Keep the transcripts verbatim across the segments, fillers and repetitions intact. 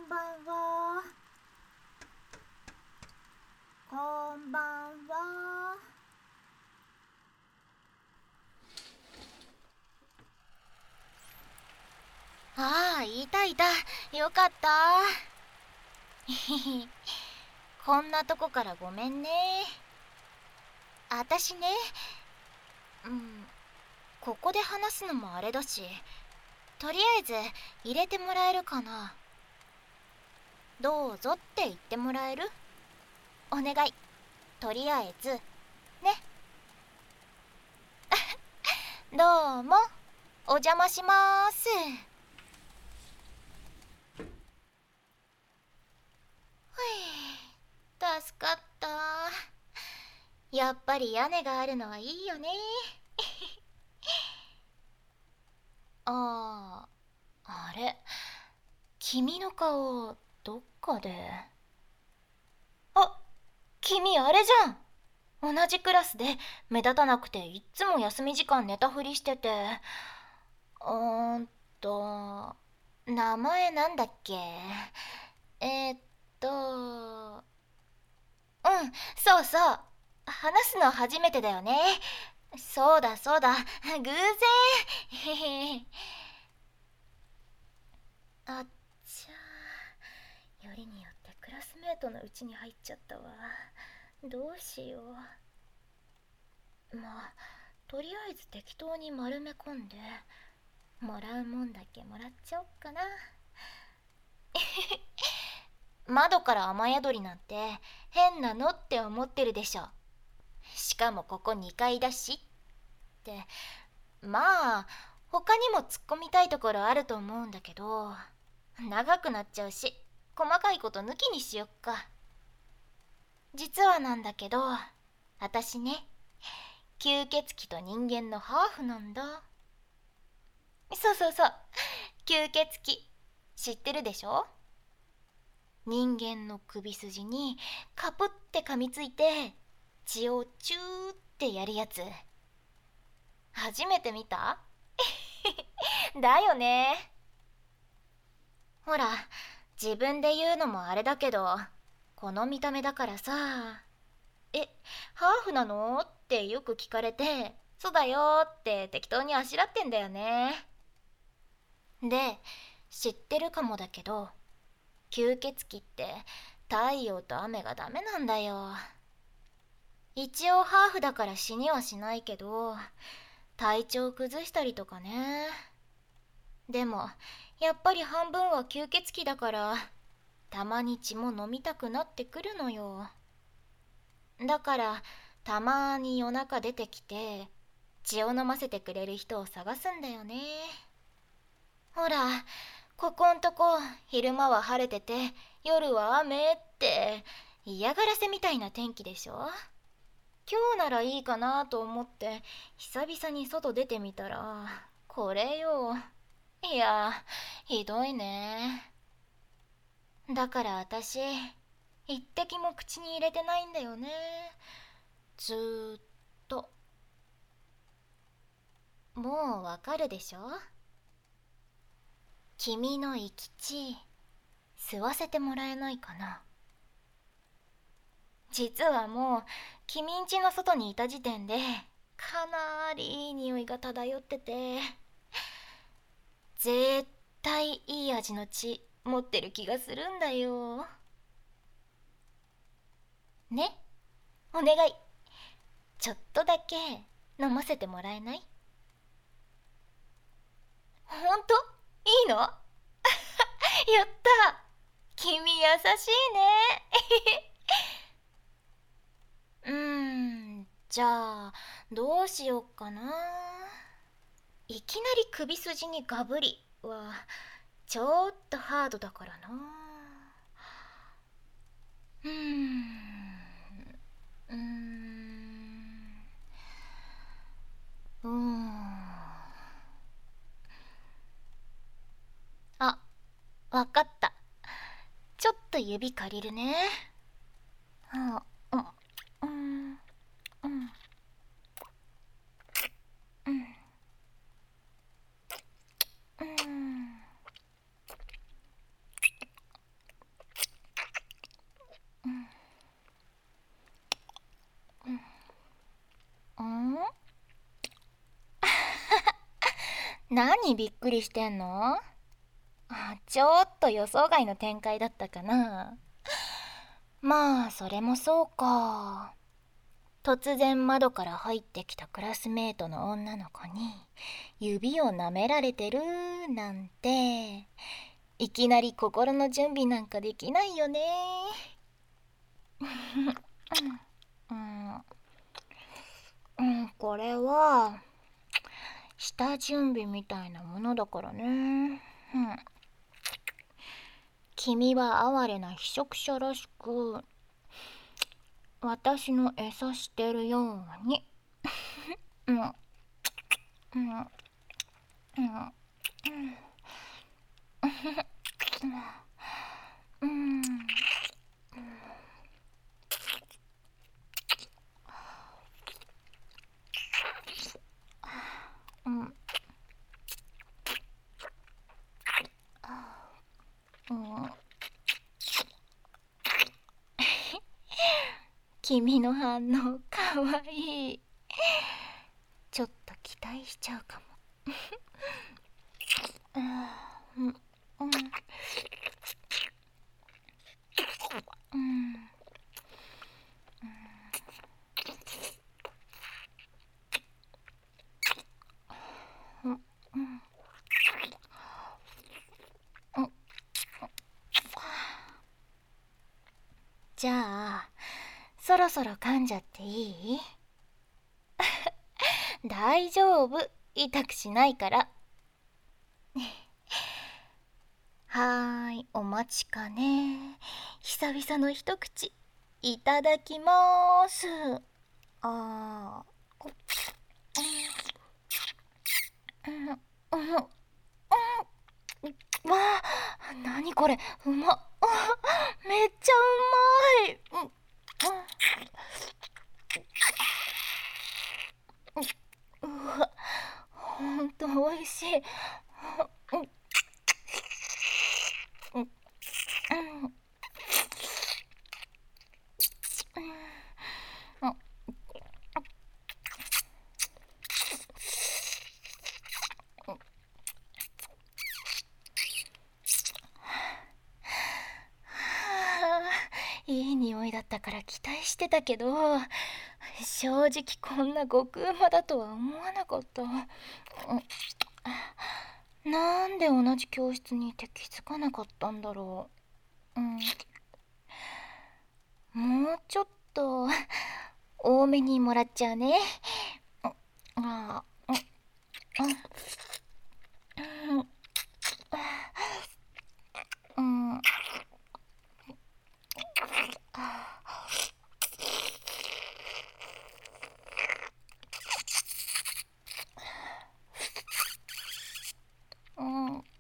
んばんは。こんばんは。 ああ、いたいた。よかった。こんなとこからごめんね。あたしね、うん、ここで話すのもあれだし、とりあえず入れてもらえるかな。どうぞって言ってもらえる？お願い。とりあえず、ね。どうも、お邪魔しまーす。ふい、助かった。やっぱり屋根があるのはいいよね。ああ、あれ、君の顔、どっかで。あ、君あれじゃん。同じクラスで目立たなくていっつも休み時間寝たふりしてて。うーんと、名前なんだっけ？えー、っと、うん、そうそう。話すの初めてだよね。そうだそうだ、偶然。あっちゃー、よりによってクラスメートのうちに入っちゃったわ。どうしよう。まあとりあえず適当に丸め込んでもらうもんだけもらっちゃおっかな。窓から雨宿りなんて変なのって思ってるでしょ。しかもここにかいだしって。まあ他にも突っ込みたいところあると思うんだけど、長くなっちゃうし細かいこと抜きにしよっか。実はなんだけど、あたしね、吸血鬼と人間のハーフなんだ。そうそうそう、吸血鬼。知ってるでしょ？人間の首筋にカプって噛みついて血をチューってやるやつ。初めて見た？だよね。ほら、自分で言うのもあれだけど、この見た目だからさ。え、ハーフなのってよく聞かれて、そうだよって適当にあしらってんだよね。で、知ってるかもだけど、吸血鬼って太陽と雨がダメなんだよ。一応ハーフだから死にはしないけど、体調崩したりとかね。でもやっぱり半分は吸血鬼だから、たまに血も飲みたくなってくるのよ。だからたまに夜中出てきて血を飲ませてくれる人を探すんだよね。ほら、ここんとこ昼間は晴れてて夜は雨って嫌がらせみたいな天気でしょ。今日ならいいかなと思って久々に外出てみたらこれよ。いや、ひどいね。だから私一滴も口に入れてないんだよね、ずーっと。もうわかるでしょ？君の生き地吸わせてもらえないかな。実はもう君ん家の外にいた時点でかなりいい匂いが漂ってて、絶対いい味の血持ってる気がするんだよ。ね、お願い。ちょっとだけ飲ませてもらえない？ほんと？いいの？やった、君優しいね。うーん、じゃあどうしよっかな。いきなり首筋にガブリはちょっとハードだからな。うーんうーんうーんあ、わかった。ちょっと指借りるね。あ、うん、うん、うん、うん、うん。 何びっくりしてんの？あ、ちょっと予想外の展開だったかな。まあそれもそうか。突然窓から入ってきたクラスメートの女の子に指を舐められてるなんて、いきなり心の準備なんかできないよね。うん、うん、これは下準備みたいなものだからね。うん、君は哀れな被食者らしく私の餌してるように。うん、うん、うん、うん、うん、うん、うん。君の反応かわいい。ちょっと期待しちゃうかも。うん、うん、うん、うん、うん、うん。じゃあそろそろ噛んじゃっていい？大丈夫、痛くしないから。はーい、お待ちかね。久々の一口いただきまーす。あー、うん、うん、うん、わあ、なにこれ、うまっ。めっちゃうまい。うん、うん、うわ、ほんとおいしい。うん、うん、うん、うん、いい匂いだったから期待してたけど、正直こんな極うまだとは思わなかった。うん、なんで同じ教室にいて気づかなかったんだろう。うん、もうちょっと多めにもらっちゃうね。ああ、うん、うん、うん、うん、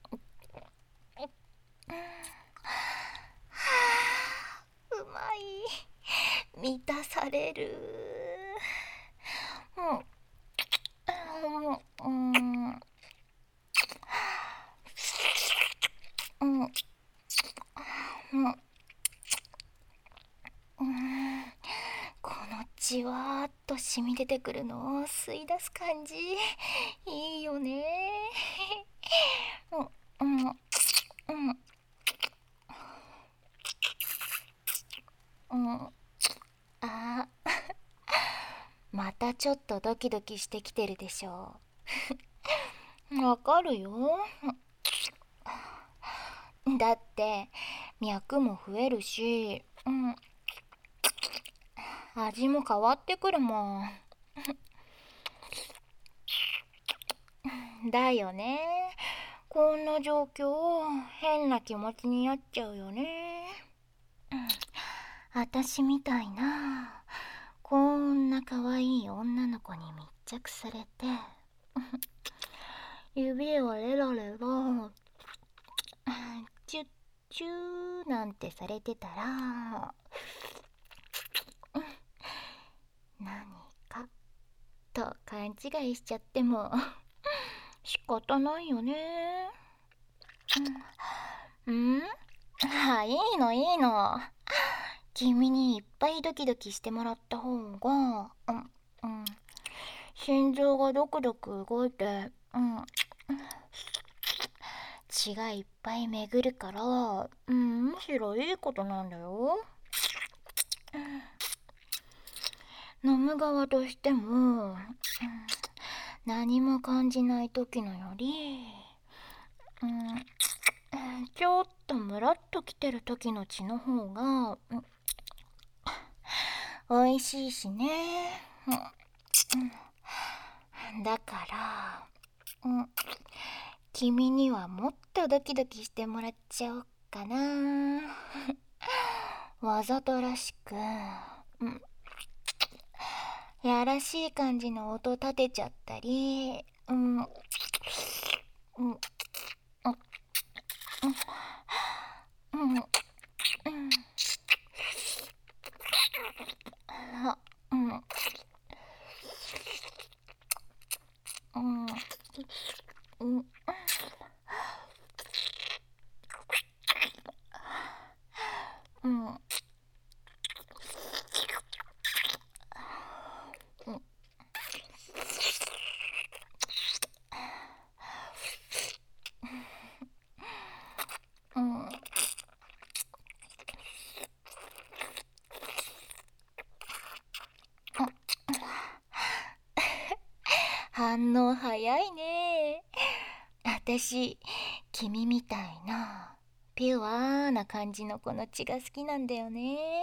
うまい。満たされる。うん、うん、うん、うん、うん、うん、このじわーっと染み出てくるのを吸い出す感じ、いいよね。うん、うん、うん、うん、あー、またちょっとドキドキしてきてるでしょ？わかるよ。だって脈も増えるし、うん、味も変わってくるもん。だよね。こんな状況変な気持ちになっちゃうよね。あたしみたいなこんな可愛い女の子に密着されて指をレロレロチュッチューなんてされてたら、何かと勘違いしちゃっても仕方ないよね。うん、あ、いいのいいの。君にいっぱいドキドキしてもらった方が、うん、うん、 心臓がドクドク動いて、うん、血がいっぱい巡るから、うん、むしろいいことなんだよ。飲む側としても、うん、何も感じない時のより、うん、ちょっとムラっときてる時の血の方が、うん、美味しいしね。うん、だから、うん、君にはもっとドキドキしてもらっちゃおうかな。わざとらしく、うん、やらしい感じの音立てちゃったり、うん、うん、うん、うん、うん、うん、あ、うん、うん、うん、うん、うん、反応早いね。あたし、君みたいなピュアな感じの子の血が好きなんだよね。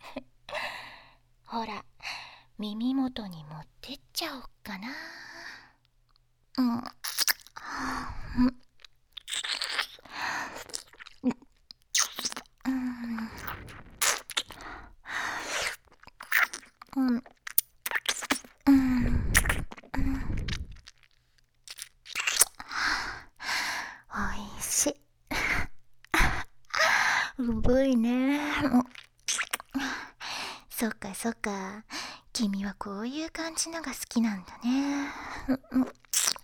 ほら、耳元に持ってっちゃおっかな。うん、うん、うん、うん、うん、おいしい。うぶいね。そっかそっか。君はこういう感じのが好きなんだね。うん、うん、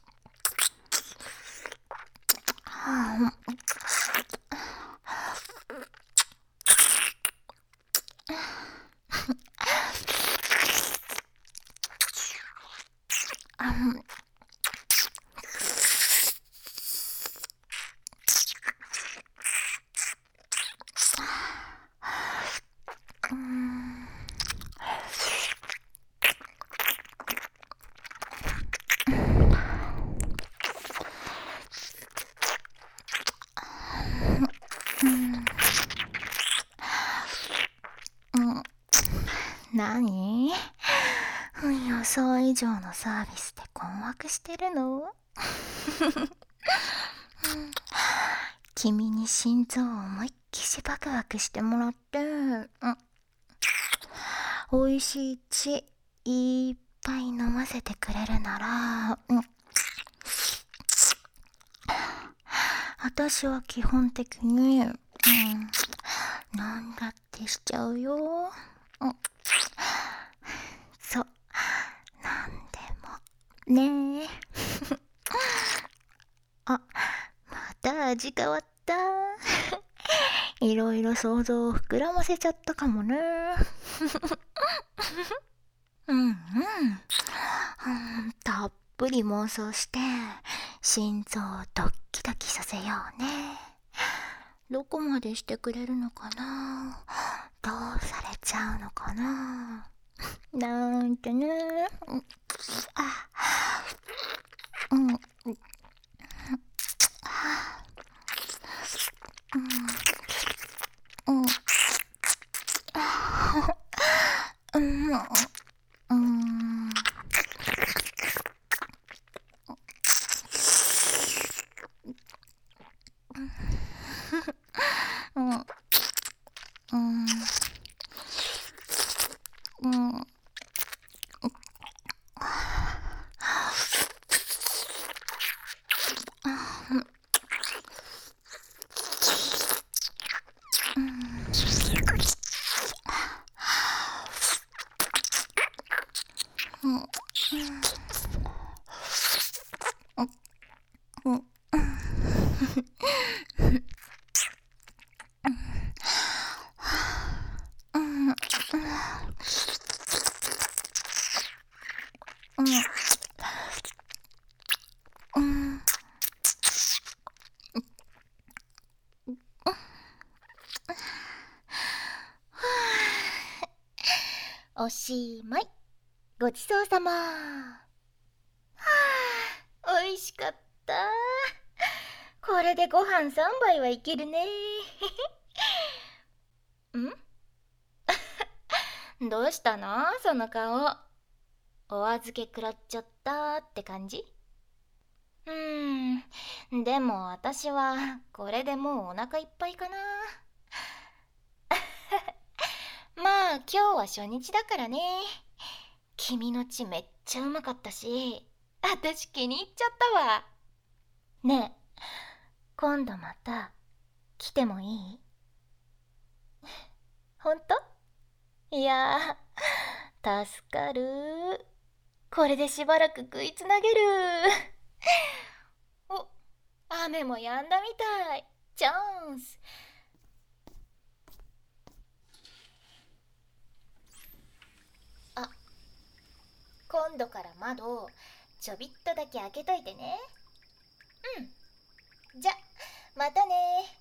うん、なに？予想以上のサービスで困惑してるの？君に心臓を思いっきしバクバクしてもらって、うん、おいしい血いっぱい飲ませてくれるなら、うん、私は基本的に、うん、なんだってしちゃうよ。うん、そう、なんでもねえ。あ、また味変わった。いろいろ想像を膨らませちゃったかもね。うん、うん、うん、たっぷり妄想して心臓をドッキドキさせようね。どこまでしてくれるのかな、どうされちゃうのかな、なんてね。うん、あ、うん、うん、うん、うん、うん、うん、うん、うん、うん、うん、うん、うん、 おしまい。ごちそうさま。はあ、おいしかった。これでご飯さんばいはいけるね。んどうしたのその顔。お預け食らっちゃったって感じ？うーん、でも私はこれでもうお腹いっぱいかな。まあ今日は初日だからね。君の血めっちゃうまかったし、私気に入っちゃったわ。ねえ、今度また来てもいい？ほんと？いやー、助かる。これでしばらく食いつなげる。お、雨も止んだみたい。チャンス。あ、今度から窓ちょびっとだけ開けといてね。うん。じゃ、またね。